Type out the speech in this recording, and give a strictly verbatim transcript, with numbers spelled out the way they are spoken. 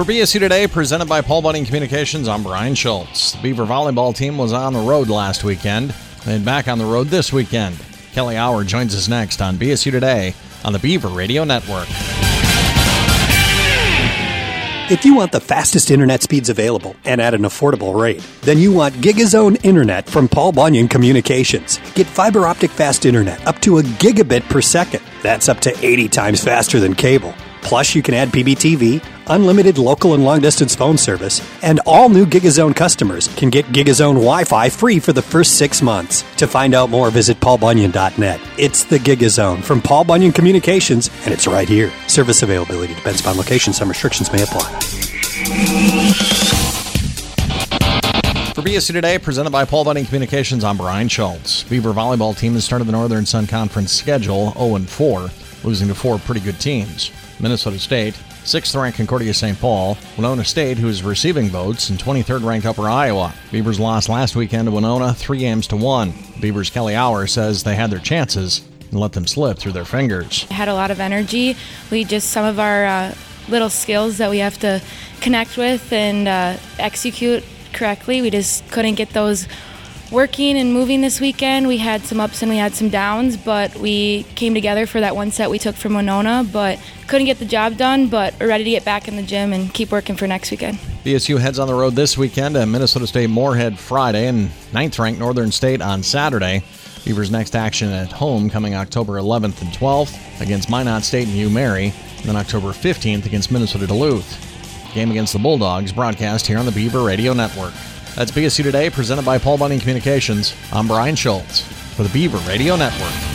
For B S U Today, presented by Paul Bunyan Communications, I'm Brian Schultz. The Beaver volleyball team was on the road last weekend and back on the road this weekend. Kelly Hour joins us next on B S U Today on the Beaver Radio Network. If you want the fastest internet speeds available and at an affordable rate, then you want GigaZone Internet from Paul Bunyan Communications. Get fiber optic fast internet up to a gigabit per second. That's up to eighty times faster than cable. Plus, you can add P B T V, unlimited local and long-distance phone service, and all new GigaZone customers can get GigaZone Wi-Fi free for the first six months. To find out more, visit paul bunyan dot net. It's the GigaZone from Paul Bunyan Communications, and it's right here. Service availability depends upon location. Some restrictions may apply. For B S U Today, presented by Paul Bunyan Communications, I'm Brian Schultz. Beaver volleyball team has started the Northern Sun Conference schedule oh and four, losing to four pretty good teams. Minnesota State, sixth-ranked Concordia Saint Paul, Winona State, who is receiving votes, and twenty-third-ranked Upper Iowa. Beavers lost last weekend to Winona, three games to one. Beavers' Kelly Hour says they had their chances and let them slip through their fingers. Had a lot of energy. We just, some of our uh, little skills that we have to connect with and uh, execute correctly, we just couldn't get those working and moving this weekend. We had some ups and we had some downs, but we came together for that one set we took from Winona, but couldn't get the job done, but we're ready to get back in the gym and keep working for next weekend. B S U heads on the road this weekend to Minnesota State Moorhead Friday and ninth-ranked Northern State on Saturday. Beavers' next action at home coming October eleventh and twelfth against Minot State and U Mary, and then October fifteenth against Minnesota Duluth. Game against the Bulldogs broadcast here on the Beaver Radio Network. That's B S U Today, presented by Paul Bunyan Communications. I'm Brian Schultz for the Beaver Radio Network.